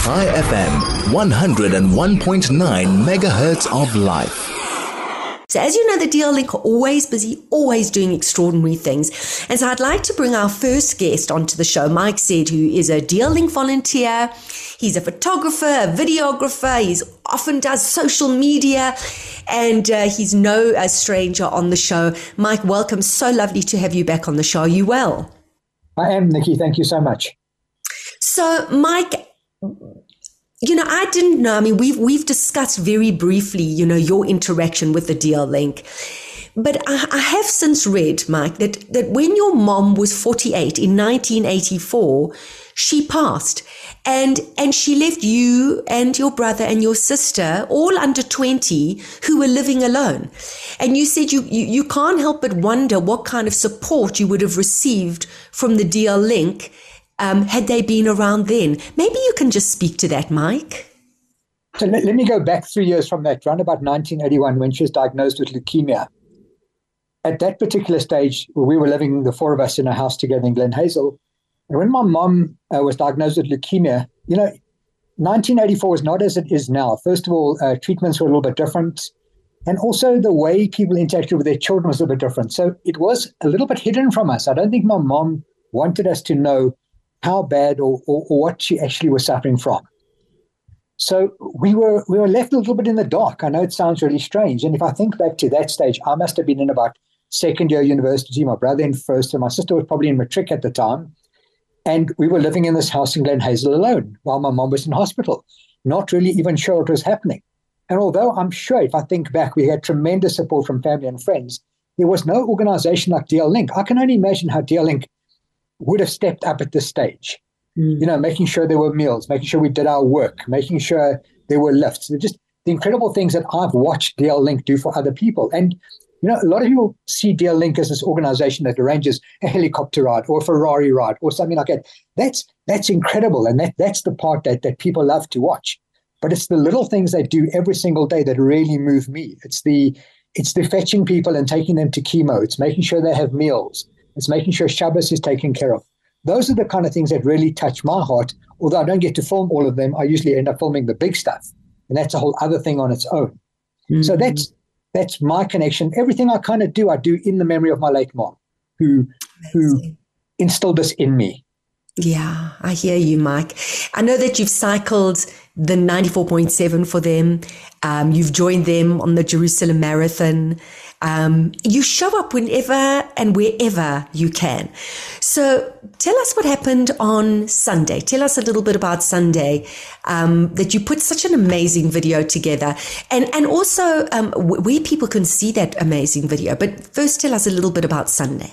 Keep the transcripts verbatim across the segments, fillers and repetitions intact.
Chai F M, one oh one point nine megahertz of life. So as you know, the D L Link are always busy, always doing extraordinary things. And so I'd like to bring our first guest onto the show, Mike Said, who is a D L Link volunteer. He's a photographer, a videographer. He's often does social media, and uh, he's no uh, stranger on the show. Mike, welcome. So lovely to have you back on the show. Are you well? I am, Nikki. Thank you so much. So, Mike, you know, I didn't know. I mean, we've we've discussed very briefly, you know, your interaction with the D L Link. But I, I have since read, Mike, that, that when your mom was forty-eight in nineteen eighty-four, she passed. And and she left you and your brother and your sister, all under twenty, who were living alone. And you said you, you, you can't help but wonder what kind of support you would have received from the D L Link Um, had they been around then. Maybe you can just speak to that, Mike. So let, let me go back three years from that, around about nineteen eighty-one, when she was diagnosed with leukemia. At that particular stage, we were living, the four of us, in a house together in Glen Hazel. And when my mom uh, was diagnosed with leukemia, you know, nineteen eighty-four is not as it is now. First of all, uh, treatments were a little bit different. And also the way people interacted with their children was a little bit different. So it was a little bit hidden from us. I don't think my mom wanted us to know how bad or, or, or what she actually was suffering from. So we were we were left a little bit in the dark. I know it sounds really strange. And if I think back to that stage, I must have been in about second year university, my brother in first, and my sister was probably in matric at the time. And we were living in this house in Glen Hazel alone while my mom was in hospital, not really even sure what was happening. And although I'm sure, if I think back, we had tremendous support from family and friends, there was no organization like D L Link. I can only imagine how D L Link would have stepped up at this stage, mm. you know, making sure there were meals, making sure we did our work, making sure there were lifts. They're just the incredible things that I've watched D L Link do for other people. And, you know, a lot of people see D L Link as this organization that arranges a helicopter ride or a Ferrari ride or something like that. That's that's incredible. And that that's the part that, that people love to watch. But it's the little things they do every single day that really move me. It's the it's the fetching people and taking them to chemo. It's making sure they have meals. It's making sure Shabbos is taken care of. Those are the kind of things that really touch my heart. Although I don't get to film all of them, I usually end up filming the big stuff. And that's a whole other thing on its own. Mm-hmm. So that's that's my connection. Everything I kind of do, I do in the memory of my late mom, who, who instilled this in me. Yeah, I hear you, Mike. I know that you've cycled the ninety-four point seven for them. Um, you've joined them on the Jerusalem Marathon. Um, you show up whenever and wherever you can. So tell us what happened on Sunday. Tell us a little bit about Sunday, um, that you put such an amazing video together, and, and also um, where people can see that amazing video. But first, tell us a little bit about Sunday.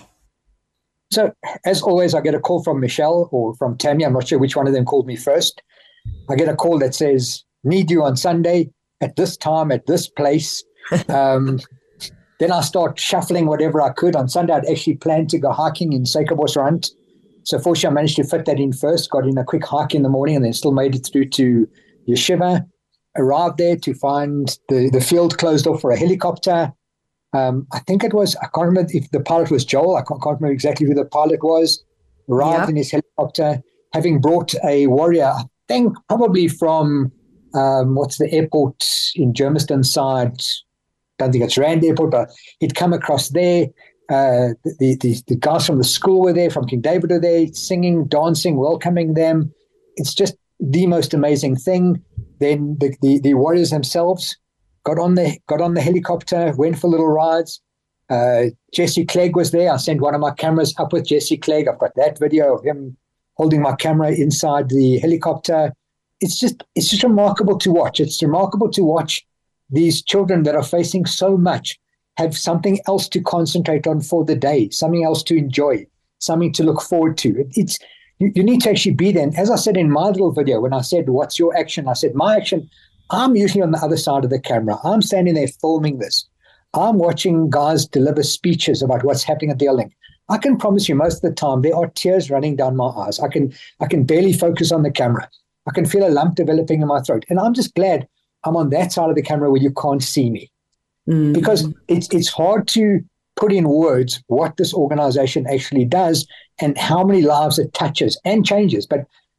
So as always, I get a call from Michelle or from Tammy. I'm not sure which one of them called me first. I get a call that says, need you on Sunday at this time, at this place. Um, then I start shuffling whatever I could. On Sunday, I'd actually planned to go hiking in Suikerbosrand. So fortunately, I managed to fit that in first, got in a quick hike in the morning, and then still made it through to Yeshiva. Arrived there to find the, the field closed off for a helicopter. Um, I think it was, I can't remember if the pilot was Joel. I can't, can't remember exactly who the pilot was. Arrived yeah. in his helicopter, having brought a warrior, I think probably from, um, what's the airport in Germiston side? Don't think it's Rand Airport, but he'd come across there. Uh, the, the, the guys from the school were there, from King David were there, singing, dancing, welcoming them. It's just the most amazing thing. Then the, the, the warriors themselves got on the got on the helicopter, went for little rides. Uh, Jesse Clegg was there. I sent one of my cameras up with Jesse Clegg. I've got that video of him holding my camera inside the helicopter. It's just it's just remarkable to watch. It's remarkable to watch these children that are facing so much have something else to concentrate on for the day, something else to enjoy, something to look forward to. It, it's you, you need to actually be there. And as I said in my little video, when I said, what's your action? I said, my action, I'm usually on the other side of the camera. I'm standing there filming this. I'm watching guys deliver speeches about what's happening at D L Link. I can promise you most of the time there are tears running down my eyes. I can I can barely focus on the camera. I can feel a lump developing in my throat. And I'm just glad I'm on that side of the camera where you can't see me. Mm-hmm. Because it's it's hard to put in words what this organization actually does and how many lives it touches and changes. But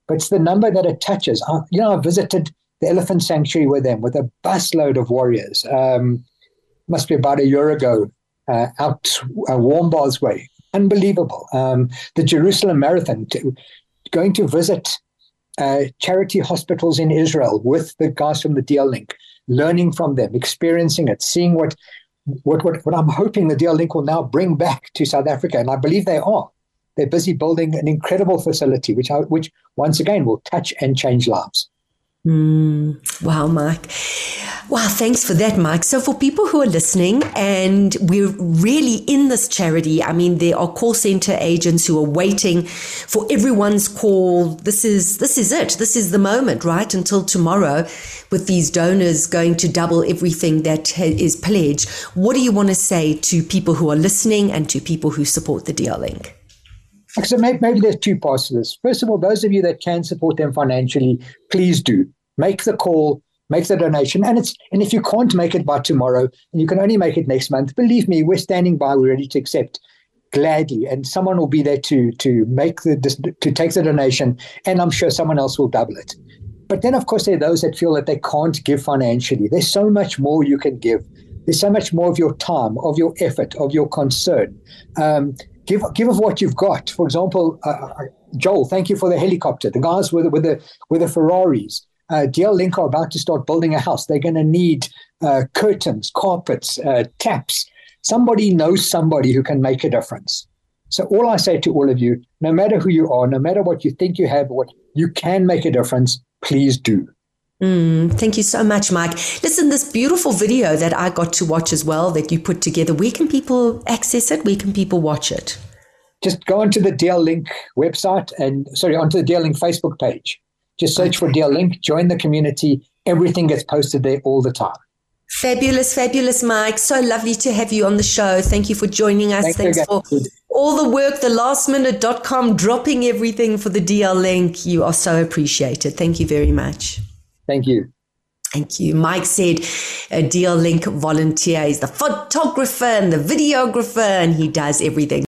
but it's the number that it touches. I, you know, I visited the elephant sanctuary with them with a busload of warriors. Um, must be about a year ago, uh, out uh, Warm Bars Way. Unbelievable. Um, the Jerusalem Marathon, to, going to visit uh, charity hospitals in Israel with the guys from the D L Link, learning from them, experiencing it, seeing what, what, what, what I'm hoping the D L Link will now bring back to South Africa. And I believe they are. They're busy building an incredible facility, which, I, which once again will touch and change lives. Mm, wow, Mike. Wow, thanks for that, Mike. So for people who are listening, and we're really in this charity, I mean, there are call center agents who are waiting for everyone's call. This is this is it. This is the moment, right? Until tomorrow, with these donors going to double everything that ha- is pledged. What do you want to say to people who are listening and to people who support the D L Link? So maybe, maybe there's two parts to this. First of all, those of you that can support them financially, please do. Make the call, make the donation. And it's and if you can't make it by tomorrow, and you can only make it next month, believe me, we're standing by, we're ready to accept gladly. And someone will be there to to make the to take the donation, and I'm sure someone else will double it. But then, of course, there are those that feel that they can't give financially. There's so much more you can give. There's so much more of your time, of your effort, of your concern. Um, Give give of what you've got. For example, uh, Joel, thank you for the helicopter. The guys with with the with the Ferraris. Uh, D L Link are about to start building a house. They're going to need uh, curtains, carpets, uh, taps. Somebody knows somebody who can make a difference. So all I say to all of you, no matter who you are, no matter what you think you have, what you can make a difference, please do. Mm, thank you so much, Mike. Listen, this beautiful video that I got to watch as well that you put together, where can people access it? Where can people watch it? Just go onto the D L Link website and, sorry, onto the D L Link Facebook page. Just search okay. for D L Link, join the community. Everything gets posted there all the time. Fabulous, fabulous, Mike. So lovely to have you on the show. Thank you for joining us. Thanks, Thanks for all the work, the last minute dot com, dropping everything for the D L Link. You are so appreciated. Thank you very much. Thank you. Thank you. Mike said a D L Link volunteer. He's the photographer and the videographer, and he does everything.